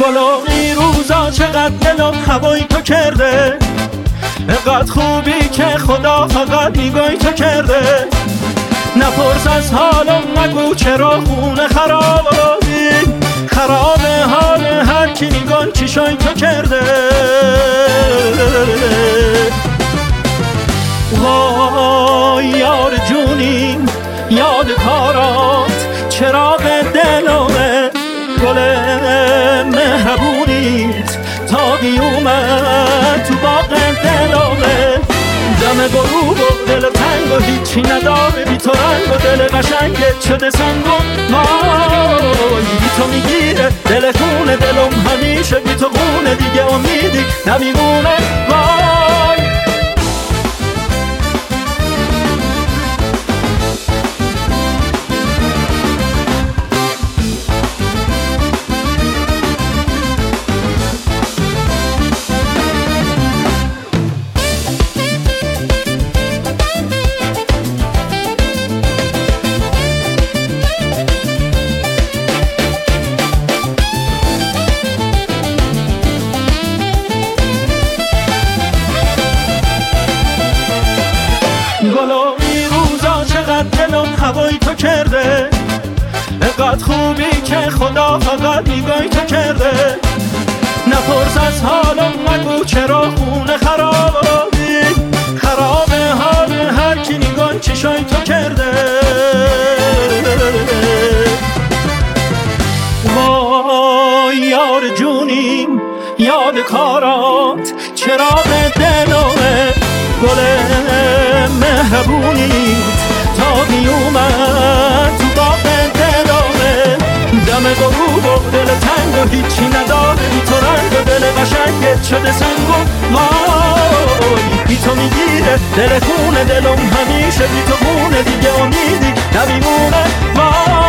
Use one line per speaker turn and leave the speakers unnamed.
گلوی روزا چقدر دلم هوای تو کرده، اینقدر خوبی که خدا فقط نگاهی تو کرده. نپرس از حالم نگو چرا خونه خرابی، خراب حال هر کی نگاه چشای تو کرده. وای یار جونیم یاد کارات، چراغ دلمه گل مهربونیت تا قیومت تو باغ دلمه. دم غروب و دل تنگ و هیچی نداره بی تو رنگ و دل قشنگت شده سنگ و وای بی تو میگیره دل خونه دلم همیشه بی تو خونه دیگه امیدی نمیمونه. وای گلوی روزا چقدر دلم هوای تو کرده، اینقدر خوبی که خدا فقط نگاهی تو کرده. نپرس از حالم نگو چرا خونه خرابی، خراب حال هر کی نگاه چشای تو کرده. وای یار جونیم یاد کارات، چراغ دلمه گل مهربونیت تا قیومت تو باغ دلمه. دم غروب و دل تنگ و هیچی نداره بی تو رنگ و دل قشنگت شده سنگ و وای بی تو میگیره دل خونه دلم همیشه بی تو خونه دیگه امیدی نمیمونه. وای